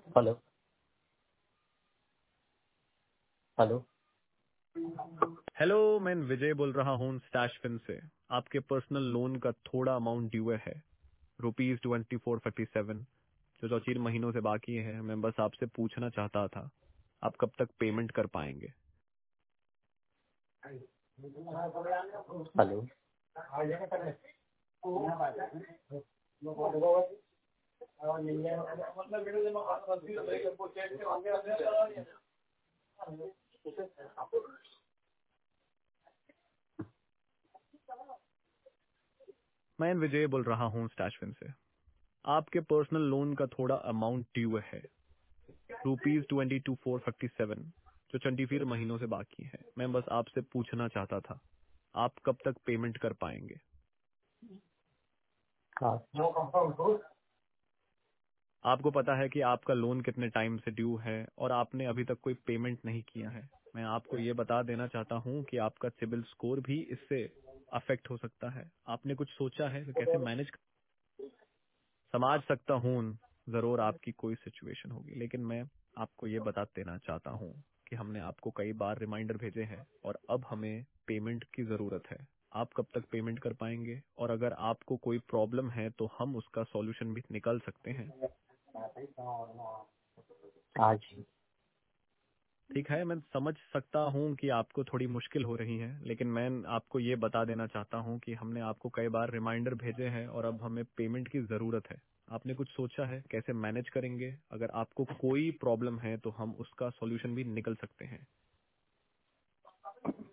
Hello. Hello. Hello, मैं विजय बोल रहा हूँ स्टैशफिन से। आपके पर्सनल लोन का थोड़ा अमाउंट ड्यू है, ₹2447, जो 4 महीनों से बाकी है। मैं बस आपसे पूछना चाहता था, आप कब तक पेमेंट कर पाएंगे? हेलो। मैं विजय बोल रहा हूँ स्टैशफिन से। आपके पर्सनल लोन का थोड़ा अमाउंट ड्यू है, ₹22,447, जो 24 महीनों से बाकी है। मैं बस आपसे पूछना चाहता था, आप कब तक पेमेंट कर पाएंगे? हाँ। आपको पता है कि आपका लोन कितने टाइम से ड्यू है और आपने अभी तक कोई पेमेंट नहीं किया है। मैं आपको ये बता देना चाहता हूँ कि आपका सिबिल स्कोर भी इससे अफेक्ट हो सकता है। आपने कुछ सोचा है कि कैसे मैनेज समझ सकता हूँ, जरूर आपकी कोई सिचुएशन होगी, लेकिन मैं आपको ये बता देना चाहता हूँ कि हमने आपको कई बार रिमाइंडर भेजे हैं और अब हमें पेमेंट की जरूरत है। आप कब तक पेमेंट कर पाएंगे? और अगर आपको कोई प्रॉब्लम है तो हम उसका सॉल्यूशन भी निकाल सकते हैं। आज। ठीक है, मैं समझ सकता हूँ कि आपको थोड़ी मुश्किल हो रही है, लेकिन मैं आपको ये बता देना चाहता हूँ कि हमने आपको कई बार रिमाइंडर भेजे हैं और अब हमें पेमेंट की जरूरत है। आपने कुछ सोचा है कैसे मैनेज करेंगे? अगर आपको कोई प्रॉब्लम है तो हम उसका सॉल्यूशन भी निकल सकते हैं।